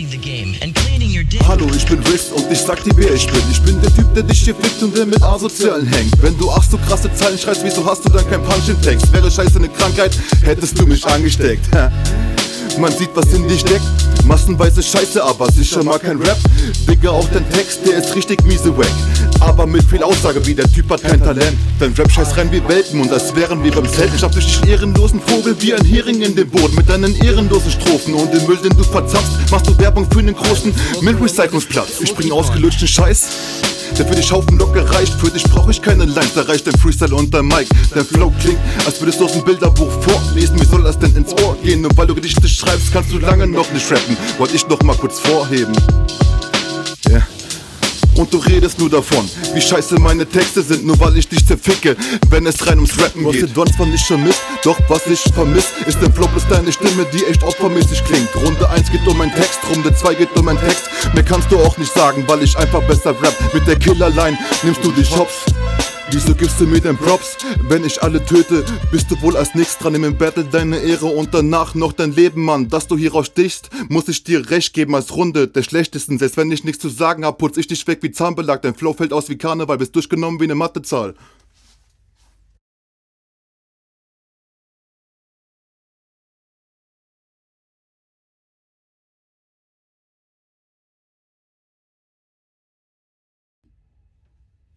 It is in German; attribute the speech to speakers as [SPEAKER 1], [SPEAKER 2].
[SPEAKER 1] playing the game and cleaning your dick.
[SPEAKER 2] Hallo, ich bin Riz und ich sag dir, wer ich bin. Ich bin der Typ, der dich hier fickt und der mit Asozialen hängt. Wenn du ach so krasse Zeilen schreibst, wieso hast du dann kein Punch im Text? Wäre scheiße eine Krankheit, hättest du mich angesteckt. Man sieht, was in dir steckt. Massenweise Scheiße, aber sicher mal kein Rap. Digga, auch dein Text, der ist richtig miese wack. Aber mit viel Aussage, wie der Typ hat kein Talent. Dein Rap scheiß rein wie Welpen und als wären wir beim Zelt. Ich hab durch dich ehrenlosen Vogel wie ein Hering in dem Boot. Mit deinen ehrenlosen Strophen und dem Müll, den du verzapfst, machst du Werbung für einen großen Müllrecyclungsplatz. Ich bring ausgelutschten Scheiß, der für dich Haufen locker reicht. Für dich brauch ich keine Lines, da reicht dein Freestyle und dein Mic. Dein Flow klingt, als würdest du aus dem Bilderbuch vorlesen. Wie soll das denn ins Ohr gehen? Nur weil du Gedichte schreibst, kannst du lange noch nicht rappen. Wollte ich noch mal kurz vorheben. Yeah. Und du redest nur davon, wie scheiße meine Texte sind, nur weil ich dich zerficke, wenn es rein ums Rappen geht. Du hast zwar nicht vermisst, doch was ich vermiss, ist der Flow plus deine Stimme, die echt opfermäßig klingt. Runde 1 geht um mein Text, Runde 2 geht um mein Text. Mehr kannst du auch nicht sagen, weil ich einfach besser rap. Mit der Killerline nimmst du dich hops. Wieso gibst du mir denn Props? Wenn ich alle töte, bist du wohl als nächstes dran. Nimm im Battle deine Ehre und danach noch dein Leben, Mann. Dass du hieraus stichst, muss ich dir recht geben als Runde der schlechtesten. Selbst wenn ich nichts zu sagen hab, putz ich dich weg wie Zahnbelag. Dein Flow fällt aus wie Karneval, bist durchgenommen wie eine Mathezahl.